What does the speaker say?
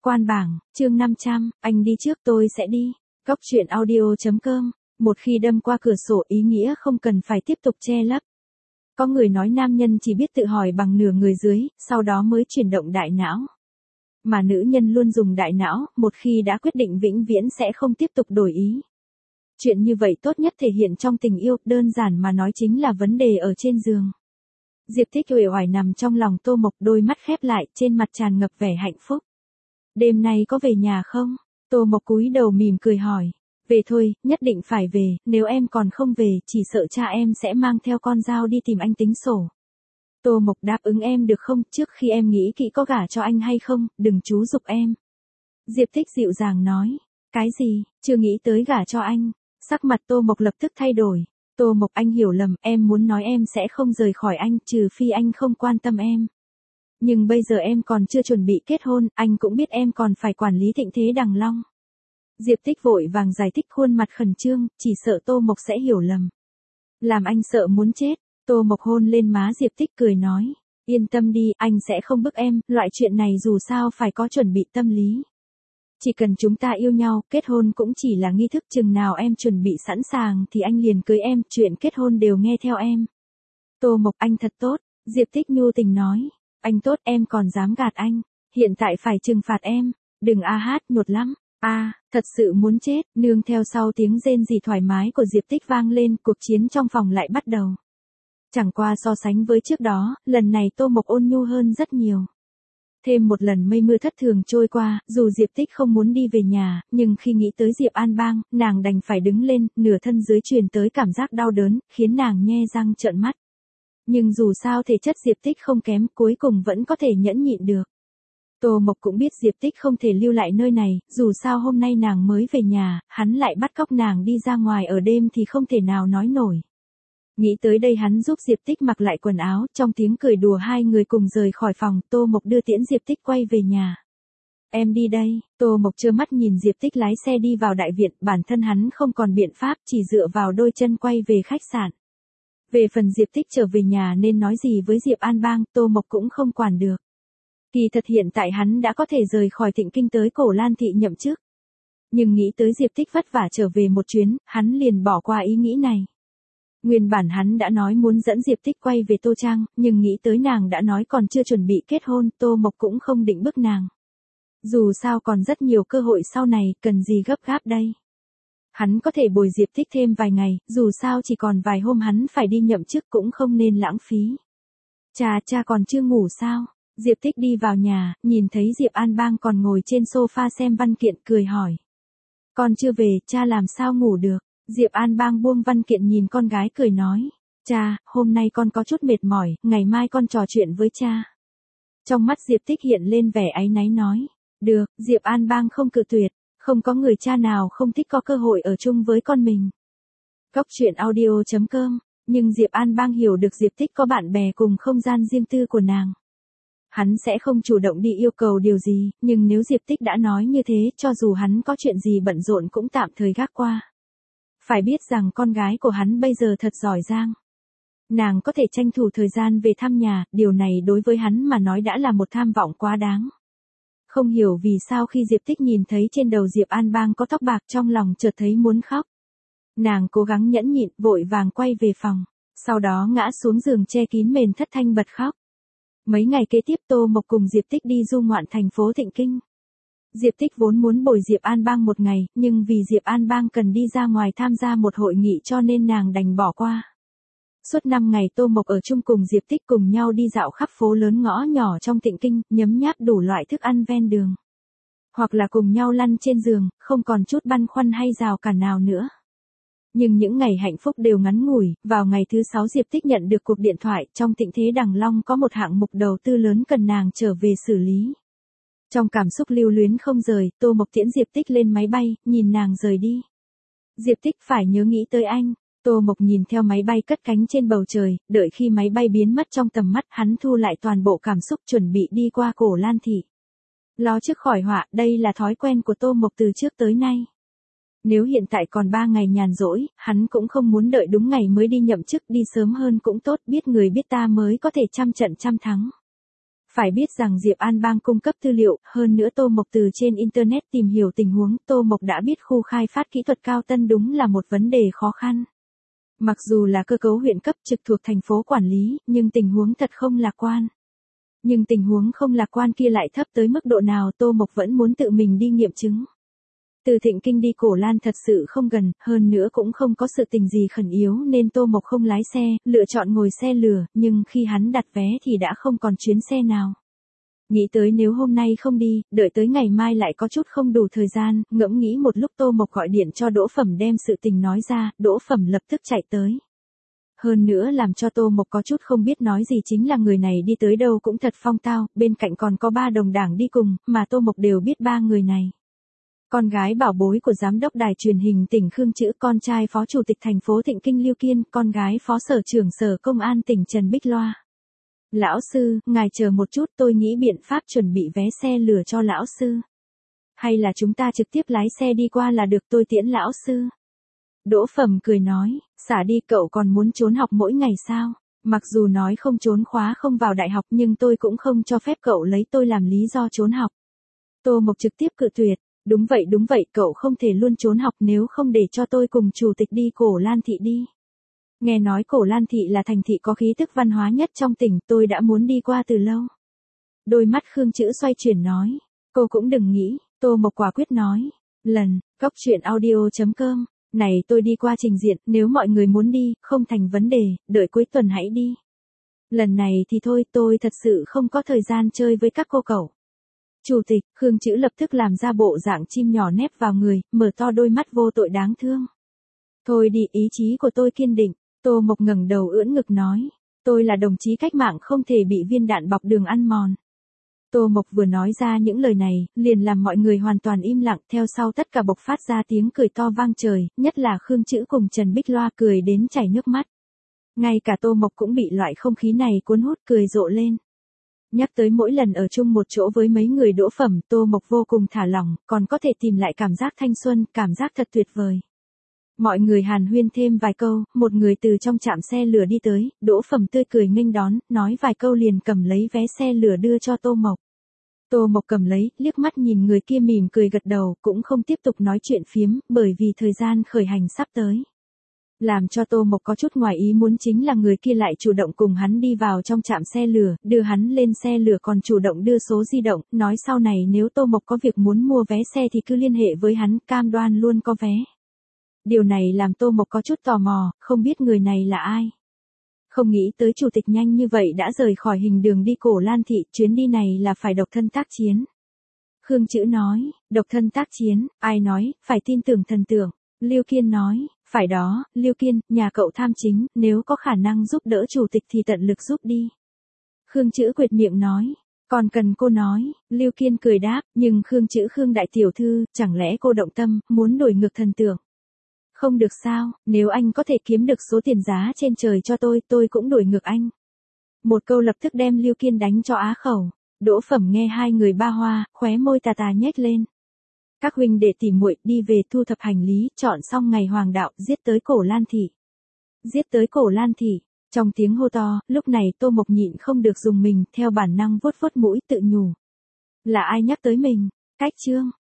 Quan bảng, chương 500, anh đi trước tôi sẽ đi. Góc truyện audio.com, một khi đâm qua cửa sổ ý nghĩa không cần phải tiếp tục che lấp. Có người nói nam nhân chỉ biết tự hỏi bằng nửa người dưới, sau đó mới chuyển động đại não. Mà nữ nhân luôn dùng đại não, một khi đã quyết định vĩnh viễn sẽ không tiếp tục đổi ý. Chuyện như vậy tốt nhất thể hiện trong tình yêu, đơn giản mà nói chính là vấn đề ở trên giường. Diệp Thích uể oải nằm trong lòng Tô Mộc, đôi mắt khép lại, trên mặt tràn ngập vẻ hạnh phúc. Đêm nay có về nhà không? Tô Mộc cúi đầu mỉm cười hỏi. Về thôi, nhất định phải về, nếu em còn không về, chỉ sợ cha em sẽ mang theo con dao đi tìm anh tính sổ. Tô Mộc đáp ứng em được không, trước khi em nghĩ kỹ có gả cho anh hay không, đừng chú giục em. Diệp Thích dịu dàng nói. Cái gì, chưa nghĩ tới gả cho anh. Sắc mặt Tô Mộc lập tức thay đổi. Tô Mộc, anh hiểu lầm, em muốn nói em sẽ không rời khỏi anh, trừ phi anh không quan tâm em. Nhưng bây giờ em còn chưa chuẩn bị kết hôn, anh cũng biết em còn phải quản lý thịnh thế Đằng Long. Diệp Tích vội vàng giải thích, khuôn mặt khẩn trương, chỉ sợ Tô Mộc sẽ hiểu lầm. Làm anh sợ muốn chết. Tô Mộc hôn lên má Diệp Tích cười nói. Yên tâm đi, anh sẽ không bức em, loại chuyện này dù sao phải có chuẩn bị tâm lý. Chỉ cần chúng ta yêu nhau, kết hôn cũng chỉ là nghi thức, chừng nào em chuẩn bị sẵn sàng thì anh liền cưới em, chuyện kết hôn đều nghe theo em. Tô Mộc, anh thật tốt. Diệp Tích nhu tình nói. Anh tốt, em còn dám gạt anh. Hiện tại phải trừng phạt em. Đừng hát, nhột lắm. Thật sự muốn chết. Nương theo sau tiếng rên rỉ thoải mái của Diệp Tích vang lên, cuộc chiến trong phòng lại bắt đầu. Chẳng qua so sánh với trước đó, lần này Tô Mộc ôn nhu hơn rất nhiều. Thêm một lần mây mưa thất thường trôi qua, dù Diệp Tích không muốn đi về nhà, nhưng khi nghĩ tới Diệp An Bang, nàng đành phải đứng lên, nửa thân dưới truyền tới cảm giác đau đớn, khiến nàng nhe răng trợn mắt. Nhưng dù sao thể chất Diệp Tích không kém, cuối cùng vẫn có thể nhẫn nhịn được. Tô Mộc cũng biết Diệp Tích không thể lưu lại nơi này, dù sao hôm nay nàng mới về nhà, hắn lại bắt cóc nàng đi ra ngoài ở đêm thì không thể nào nói nổi. Nghĩ tới đây hắn giúp Diệp Tích mặc lại quần áo, trong tiếng cười đùa hai người cùng rời khỏi phòng, Tô Mộc đưa tiễn Diệp Tích quay về nhà. Em đi đây. Tô Mộc trơ mắt nhìn Diệp Tích lái xe đi vào đại viện, bản thân hắn không còn biện pháp, chỉ dựa vào đôi chân quay về khách sạn. Về phần Diệp Tích trở về nhà nên nói gì với Diệp An Bang, Tô Mộc cũng không quản được. Kỳ thật hiện tại hắn đã có thể rời khỏi Thịnh Kinh tới Cổ Lan Thị nhậm chức. Nhưng nghĩ tới Diệp Tích vất vả trở về một chuyến, hắn liền bỏ qua ý nghĩ này. Nguyên bản hắn đã nói muốn dẫn Diệp Tích quay về Tô Trang, nhưng nghĩ tới nàng đã nói còn chưa chuẩn bị kết hôn, Tô Mộc cũng không định bức nàng. Dù sao còn rất nhiều cơ hội sau này, cần gì gấp gáp đây. Hắn có thể bồi Diệp Tích thêm vài ngày, dù sao chỉ còn vài hôm hắn phải đi nhậm chức cũng không nên lãng phí. Cha còn chưa ngủ sao? Diệp Tích đi vào nhà, nhìn thấy Diệp An Bang còn ngồi trên sofa xem văn kiện, cười hỏi. Con chưa về, cha làm sao ngủ được? Diệp An Bang buông văn kiện nhìn con gái cười nói. Cha, hôm nay con có chút mệt mỏi, ngày mai con trò chuyện với cha. Trong mắt Diệp Tích hiện lên vẻ áy náy nói. Được, Diệp An Bang không cự tuyệt, không có người cha nào không thích có cơ hội ở chung với con mình. Góc truyện audio.com, nhưng Diệp An Bang hiểu được Diệp Tích có bạn bè cùng không gian riêng tư của nàng. Hắn sẽ không chủ động đi yêu cầu điều gì, nhưng nếu Diệp Tích đã nói như thế, cho dù hắn có chuyện gì bận rộn cũng tạm thời gác qua. Phải biết rằng con gái của hắn bây giờ thật giỏi giang. Nàng có thể tranh thủ thời gian về thăm nhà, điều này đối với hắn mà nói đã là một tham vọng quá đáng. Không hiểu vì sao khi Diệp Tích nhìn thấy trên đầu Diệp An Bang có tóc bạc, trong lòng chợt thấy muốn khóc. Nàng cố gắng nhẫn nhịn, vội vàng quay về phòng. Sau đó ngã xuống giường che kín mền thất thanh bật khóc. Mấy ngày kế tiếp Tô Mộc cùng Diệp Tích đi du ngoạn thành phố Thịnh Kinh. Diệp Tích vốn muốn bồi Diệp An Bang một ngày, nhưng vì Diệp An Bang cần đi ra ngoài tham gia một hội nghị cho nên nàng đành bỏ qua. Suốt 5 ngày Tô Mộc ở chung cùng Diệp Tích cùng nhau đi dạo khắp phố lớn ngõ nhỏ trong Thịnh Kinh, nhấm nháp đủ loại thức ăn ven đường. Hoặc là cùng nhau lăn trên giường, không còn chút băn khoăn hay rào cản nào nữa. Nhưng những ngày hạnh phúc đều ngắn ngủi, vào ngày thứ 6 Diệp Tích nhận được cuộc điện thoại, trong Thịnh Thế Đằng Long có một hạng mục đầu tư lớn cần nàng trở về xử lý. Trong cảm xúc lưu luyến không rời, Tô Mộc tiễn Diệp Tích lên máy bay, nhìn nàng rời đi. Diệp Tích phải nhớ nghĩ tới anh. Tô Mộc nhìn theo máy bay cất cánh trên bầu trời, đợi khi máy bay biến mất trong tầm mắt, hắn thu lại toàn bộ cảm xúc chuẩn bị đi qua Cổ Lan Thị. Lo trước khỏi họa, đây là thói quen của Tô Mộc từ trước tới nay. Nếu hiện tại còn 3 ngày nhàn rỗi, hắn cũng không muốn đợi đúng ngày mới đi nhậm chức, đi sớm hơn cũng tốt, biết người biết ta mới có thể trăm trận trăm thắng. Phải biết rằng Diệp An Bang cung cấp tư liệu, hơn nữa Tô Mộc từ trên Internet tìm hiểu tình huống, Tô Mộc đã biết khu khai phát kỹ thuật cao tân đúng là một vấn đề khó khăn. Mặc dù là cơ cấu huyện cấp trực thuộc thành phố quản lý, nhưng tình huống thật không lạc quan. Nhưng tình huống không lạc quan kia lại thấp tới mức độ nào Tô Mộc vẫn muốn tự mình đi nghiệm chứng. Từ Thịnh Kinh đi Cổ Lan thật sự không gần, hơn nữa cũng không có sự tình gì khẩn yếu nên Tô Mộc không lái xe, lựa chọn ngồi xe lửa, nhưng khi hắn đặt vé thì đã không còn chuyến xe nào. Nghĩ tới nếu hôm nay không đi, đợi tới ngày mai lại có chút không đủ thời gian, ngẫm nghĩ một lúc Tô Mộc gọi điện cho Đỗ Phẩm đem sự tình nói ra, Đỗ Phẩm lập tức chạy tới. Hơn nữa làm cho Tô Mộc có chút không biết nói gì chính là người này đi tới đâu cũng thật phong tao, bên cạnh còn có 3 đồng đảng đi cùng, mà Tô Mộc đều biết 3 người này. Con gái bảo bối của giám đốc đài truyền hình tỉnh Khương Chữ, con trai phó chủ tịch thành phố Thịnh Kinh Lưu Kiên, con gái phó sở trưởng sở công an tỉnh Trần Bích Loa. Lão sư, ngài chờ một chút, tôi nghĩ biện pháp chuẩn bị vé xe lửa cho lão sư. Hay là chúng ta trực tiếp lái xe đi qua là được, tôi tiễn lão sư. Đỗ Phẩm cười nói, xả đi, cậu còn muốn trốn học mỗi ngày sao? Mặc dù nói không trốn khóa không vào đại học nhưng tôi cũng không cho phép cậu lấy tôi làm lý do trốn học. Tô Mộc trực tiếp cự tuyệt. Đúng vậy, cậu không thể luôn trốn học, nếu không để cho tôi cùng chủ tịch đi Cổ Lan Thị đi. Nghe nói Cổ Lan Thị là thành thị có khí tức văn hóa nhất trong tỉnh, tôi đã muốn đi qua từ lâu. Đôi mắt Khương Chữ xoay chuyển nói, cô cũng đừng nghĩ, Tô Mộc quả quyết nói. Cóc truyện audio.com, này tôi đi qua trình diện, nếu mọi người muốn đi, không thành vấn đề, đợi cuối tuần hãy đi. Lần này thì thôi, tôi thật sự không có thời gian chơi với các cô cậu. Chủ tịch, Khương Chữ lập tức làm ra bộ dạng chim nhỏ nép vào người, mở to đôi mắt vô tội đáng thương. Thôi đi, ý chí của tôi kiên định. Tô Mộc ngẩng đầu ưỡn ngực nói, tôi là đồng chí cách mạng không thể bị viên đạn bọc đường ăn mòn. Tô Mộc vừa nói ra những lời này, liền làm mọi người hoàn toàn im lặng, theo sau tất cả bộc phát ra tiếng cười to vang trời, nhất là Khương Chữ cùng Trần Bích Loa cười đến chảy nước mắt. Ngay cả Tô Mộc cũng bị loại không khí này cuốn hút cười rộ lên. Nhắc tới mỗi lần ở chung một chỗ với mấy người Đỗ Phẩm, Tô Mộc vô cùng thả lỏng, còn có thể tìm lại cảm giác thanh xuân, cảm giác thật tuyệt vời. Mọi người hàn huyên thêm vài câu, một người từ trong trạm xe lửa đi tới, Đỗ Phẩm tươi cười nghênh đón, nói vài câu liền cầm lấy vé xe lửa đưa cho Tô Mộc. Tô Mộc cầm lấy, liếc mắt nhìn người kia mỉm cười gật đầu, cũng không tiếp tục nói chuyện phiếm, bởi vì thời gian khởi hành sắp tới. Làm cho Tô Mộc có chút ngoài ý muốn chính là người kia lại chủ động cùng hắn đi vào trong trạm xe lửa, đưa hắn lên xe lửa còn chủ động đưa số di động, nói sau này nếu Tô Mộc có việc muốn mua vé xe thì cứ liên hệ với hắn, cam đoan luôn có vé. Điều này làm Tô Mộc có chút tò mò, không biết người này là ai. Không nghĩ tới chủ tịch nhanh như vậy đã rời khỏi hình đường đi Cổ Lan Thị, chuyến đi này là phải độc thân tác chiến. Khương Chữ nói, độc thân tác chiến, ai nói, phải tin tưởng thần tượng. Lưu Kiên nói, phải đó, Lưu Kiên, nhà cậu tham chính, nếu có khả năng giúp đỡ chủ tịch thì tận lực giúp đi. Khương Chữ quệt miệng nói, còn cần cô nói, Lưu Kiên cười đáp, nhưng Khương Chữ Khương đại tiểu thư, chẳng lẽ cô động tâm, muốn đổi ngược thần tượng. Không được sao, nếu anh có thể kiếm được số tiền giá trên trời cho tôi cũng đổi ngược anh. Một câu lập tức đem Lưu Kiên đánh cho á khẩu. Đỗ Phẩm nghe hai người ba hoa, khóe môi tà tà nhếch lên. Các huynh đệ tỉ muội đi về thu thập hành lý, chọn xong ngày hoàng đạo, giết tới Cổ Lan Thị. Giết tới Cổ Lan Thị. Trong tiếng hô to, lúc này Tô Mộc nhịn không được dùng mình, theo bản năng vuốt vuốt mũi tự nhủ. Là ai nhắc tới mình? Cách chương.